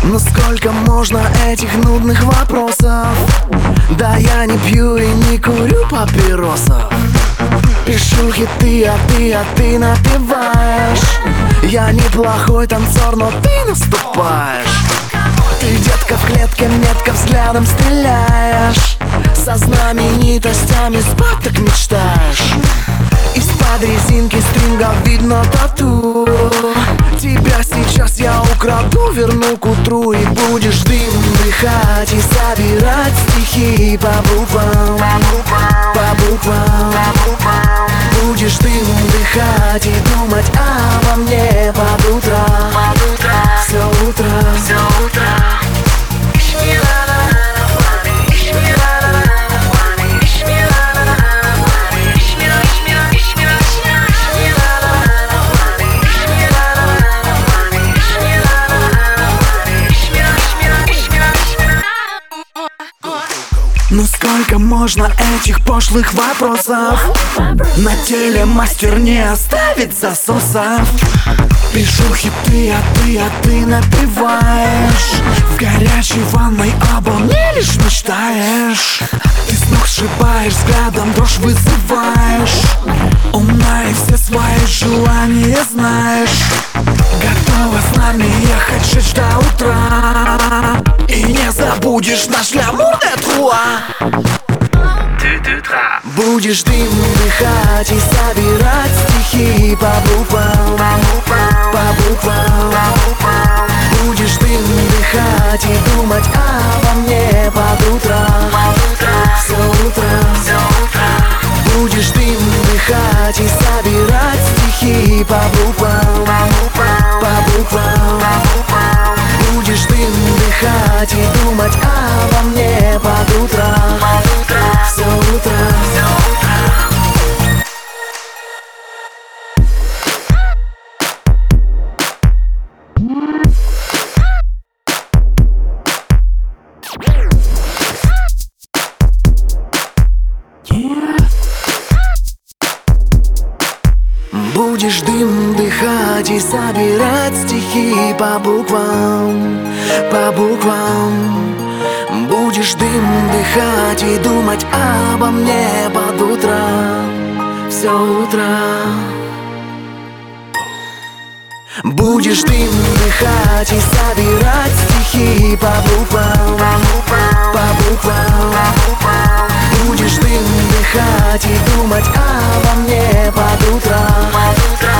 Но сколько можно этих нудных вопросов? Да я не пью и не курю папиросов. Пишу хиты, а ты напеваешь. Я неплохой танцор, но ты наступаешь. Ты, детка, в клетке метко взглядом стреляешь. Со знаменитостями спать так мечтаешь. Из-под резинки стрингов видно тату. Тебя сейчас я украду, верну к утру. И будешь дым дыхать и собирать стихи по буквам, по буквам. Будешь дым дыхать и думать обо мне под утро, все утро, все утро. Ну сколько можно этих пошлых вопросов? На теле мастер не оставит засосов. Пишу хиты, а ты напеваешь. В горячей ванной обо мне лишь мечтаешь. Ты с ног сшибаешь, взглядом дрожь вызываешь. Умна и все свои желания знаешь. Готова с нами ехать, жить до утра. И не забудешь наш глямурный труа. Будешь дым дыхать и собирать стихи по буквам, по буквам. Будешь дым дыхать и думать обо мне под утро, все утро, все утро. Будешь дым дыхать и собирать стихи по буквам, по буквам. Будешь дым дыхать и думать обо мне под утро, все утро, все утро. Будешь дым дыхать и собирать стихи по буквам, по буквам. Будешь дым дыхать и думать обо мне под утро, все утро. Будешь дым дыхать и собирать стихи по буквам, по буквам. Будешь дым дыхать и думать обо мне под утро.